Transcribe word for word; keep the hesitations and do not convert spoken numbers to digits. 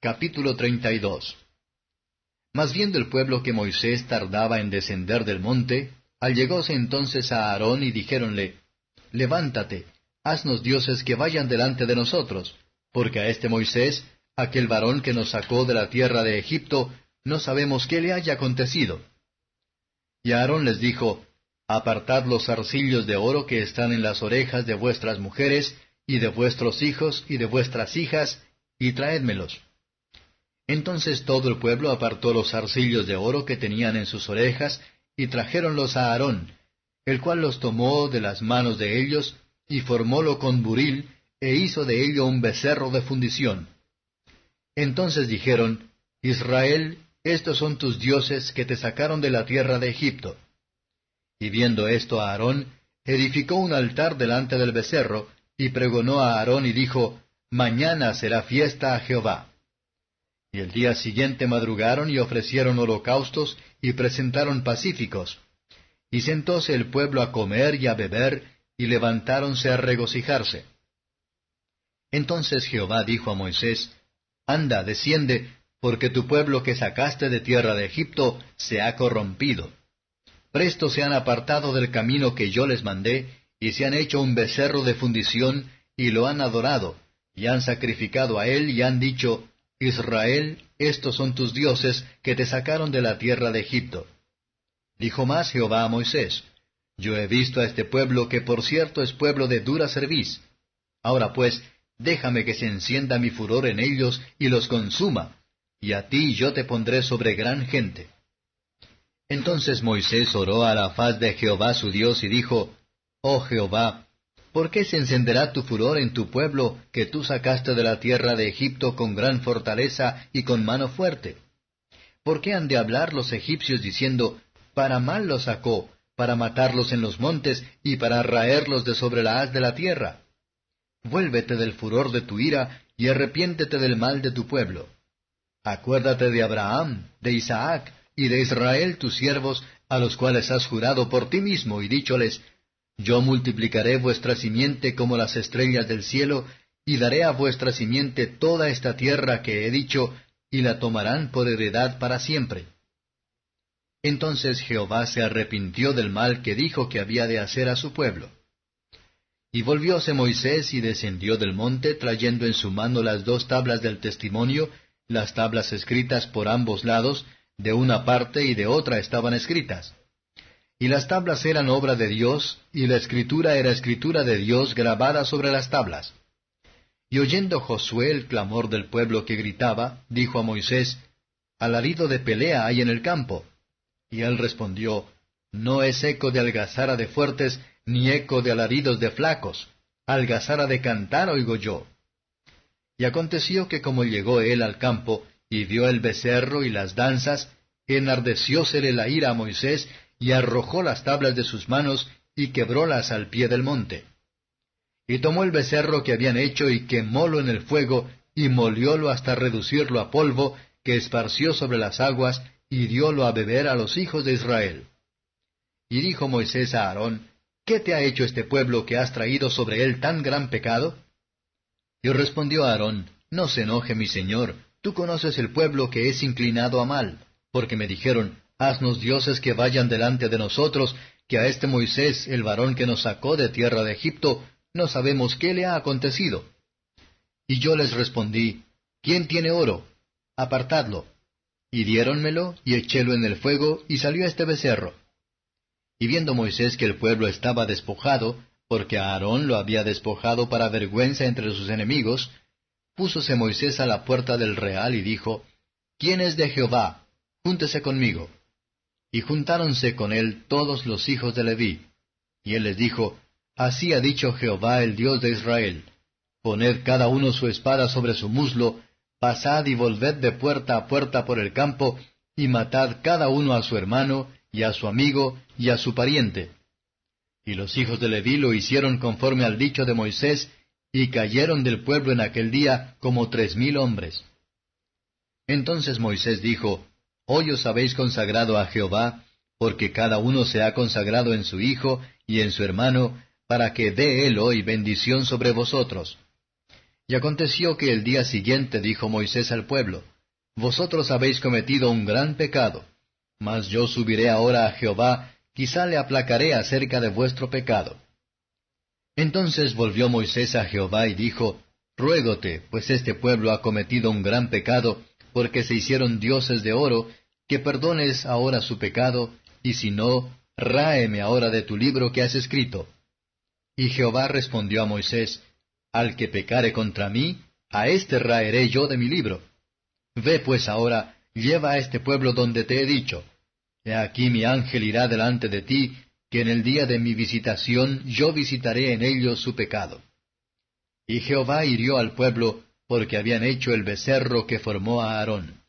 Capítulo treinta y dos. Mas viendo el pueblo que Moisés tardaba en descender del monte, allegóse entonces a Aarón y dijéronle, Levántate, haznos dioses que vayan delante de nosotros, porque a este Moisés, aquel varón que nos sacó de la tierra de Egipto, no sabemos qué le haya acontecido. Y Aarón les dijo, Apartad los zarcillos de oro que están en las orejas de vuestras mujeres, y de vuestros hijos, y de vuestras hijas, y traédmelos. Entonces todo el pueblo apartó los zarcillos de oro que tenían en sus orejas, y trajéronlos a Aarón, el cual los tomó de las manos de ellos, y formólo con buril, e hizo de ello un becerro de fundición. Entonces dijeron, Israel, estos son tus dioses que te sacaron de la tierra de Egipto. Y viendo esto a Aarón, edificó un altar delante del becerro, y pregonó a Aarón y dijo, Mañana será fiesta a Jehová. Y el día siguiente madrugaron y ofrecieron holocaustos y presentaron pacíficos. Y sentóse el pueblo a comer y a beber, y levantáronse a regocijarse. Entonces Jehová dijo a Moisés, Anda, desciende, porque tu pueblo que sacaste de tierra de Egipto se ha corrompido. Presto se han apartado del camino que yo les mandé, y se han hecho un becerro de fundición, y lo han adorado, y han sacrificado a él, y han dicho, Israel, estos son tus dioses que te sacaron de la tierra de Egipto. Dijo más Jehová a Moisés, Yo he visto a este pueblo que por cierto es pueblo de dura cerviz. Ahora pues, déjame que se encienda mi furor en ellos y los consuma, y a ti yo te pondré sobre gran gente. Entonces Moisés oró a la faz de Jehová su Dios y dijo, Oh Jehová, ¿por qué se encenderá tu furor en tu pueblo que tú sacaste de la tierra de Egipto con gran fortaleza y con mano fuerte? ¿Por qué han de hablar los egipcios diciendo, para mal los sacó, para matarlos en los montes y para raerlos de sobre la haz de la tierra? Vuélvete del furor de tu ira y arrepiéntete del mal de tu pueblo. Acuérdate de Abraham, de Isaac y de Israel tus siervos, a los cuales has jurado por ti mismo y dícholes, Yo multiplicaré vuestra simiente como las estrellas del cielo, y daré a vuestra simiente toda esta tierra que he dicho, y la tomarán por heredad para siempre. Entonces Jehová se arrepintió del mal que dijo que había de hacer a su pueblo. Y volvióse Moisés y descendió del monte, trayendo en su mano las dos tablas del testimonio, las tablas escritas por ambos lados, de una parte y de otra estaban escritas. Y las tablas eran obra de Dios, y la escritura era escritura de Dios grabada sobre las tablas. Y oyendo Josué el clamor del pueblo que gritaba, dijo a Moisés, Alarido de pelea hay en el campo. Y él respondió, No es eco de algazara de fuertes, ni eco de alaridos de flacos. Algazara de cantar oigo yo. Y aconteció que como llegó él al campo, y vio el becerro y las danzas, enardeciósele la ira a Moisés, y arrojó las tablas de sus manos, y quebrólas al pie del monte. Y tomó el becerro que habían hecho, y quemólo en el fuego, y moliólo hasta reducirlo a polvo, que esparció sobre las aguas, y diólo a beber a los hijos de Israel. Y dijo Moisés a Aarón, ¿Qué te ha hecho este pueblo que has traído sobre él tan gran pecado? Y respondió Aarón, No se enoje mi señor, tú conoces el pueblo que es inclinado a mal, porque me dijeron, Haznos dioses que vayan delante de nosotros, que a este Moisés, el varón que nos sacó de tierra de Egipto, no sabemos qué le ha acontecido. Y yo les respondí, ¿Quién tiene oro? Apartadlo. Y diéronmelo, y echélo en el fuego, y salió este becerro. Y viendo Moisés que el pueblo estaba despojado, porque Aarón lo había despojado para vergüenza entre sus enemigos, púsose Moisés a la puerta del real y dijo, ¿Quién es de Jehová? Júntese conmigo. Y juntáronse con él todos los hijos de Leví. Y él les dijo, Así ha dicho Jehová el Dios de Israel, Poned cada uno su espada sobre su muslo, pasad y volved de puerta a puerta por el campo, y matad cada uno a su hermano, y a su amigo, y a su pariente. Y los hijos de Leví lo hicieron conforme al dicho de Moisés, y cayeron del pueblo en aquel día como tres mil hombres. Entonces Moisés dijo, Hoy os habéis consagrado a Jehová, porque cada uno se ha consagrado en su hijo y en su hermano, para que dé él hoy bendición sobre vosotros. Y aconteció que el día siguiente dijo Moisés al pueblo, Vosotros habéis cometido un gran pecado, mas yo subiré ahora a Jehová, quizá le aplacaré acerca de vuestro pecado. Entonces volvió Moisés a Jehová y dijo, Ruégote, pues este pueblo ha cometido un gran pecado, porque se hicieron dioses de oro, que perdones ahora su pecado, y si no, ráeme ahora de tu libro que has escrito. Y Jehová respondió a Moisés, Al que pecare contra mí, a éste raeré yo de mi libro. Ve pues ahora, lleva a este pueblo donde te he dicho. He aquí mi ángel irá delante de ti, que en el día de mi visitación yo visitaré en ellos su pecado. Y Jehová hirió al pueblo, porque habían hecho el becerro que formó a Aarón.